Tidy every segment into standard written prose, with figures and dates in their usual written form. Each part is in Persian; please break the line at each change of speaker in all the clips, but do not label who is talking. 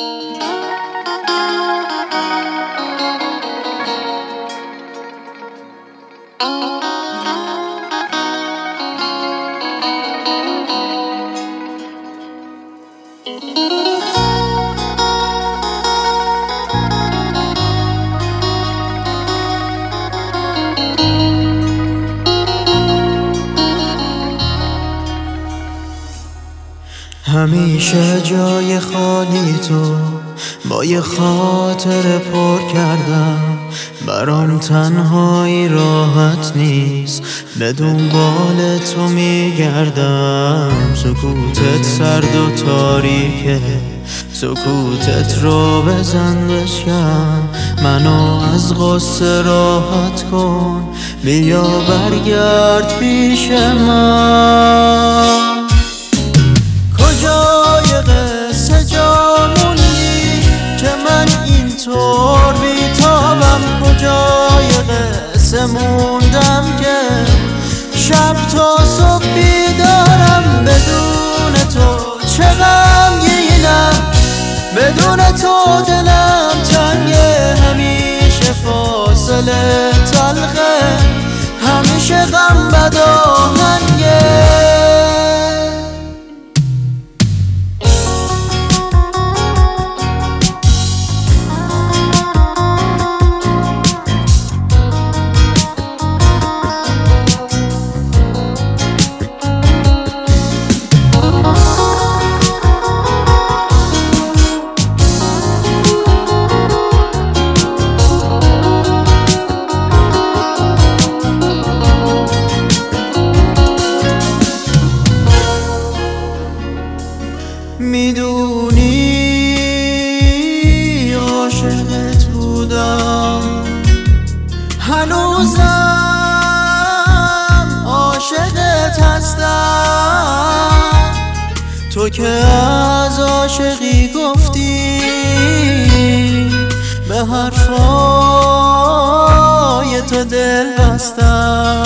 همیشه جای خالی تو با یه خاطر پر کردم، برام تنهایی راحت نیست، به دنبال تو میگردم. سکوتت سرد و تاریکه، سکوتت رو بزن بشکن، منو از غصه راحت کن، بیا برگرد پیش من. کجای قصه جا موندی که من اینطور بیتابم؟ کجای قصه موندم که شب تا صبح بیدارم؟ بدون تو چه غمگینم، بدون تو دلم تنگه، همیشه فاصله تلخه، همیشه غم بد آهنگه. میدونی عاشقت بودم، هنوزم عاشقت هستم. تو که از عاشقی گفتی به حرفای تو دل بستم.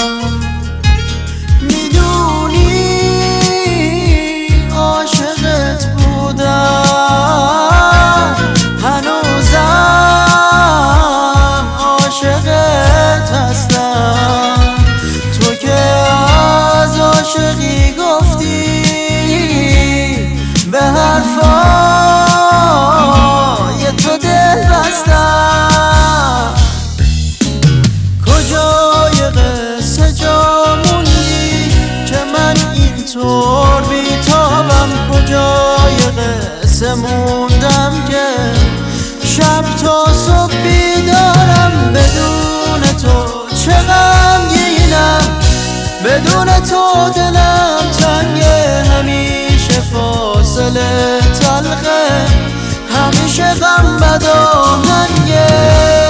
عاشقی گفتی به حرفای تو دل بستم. کجای قصه جا موندی که من اینطور بیتابم؟ کجای قصه موندم که شب تا صبح بیدارم؟ بدون تو چه غمگینم، بدون تو دلم تنگه، همیشه فاصله تلخه، همیشه غم بد آهنگه.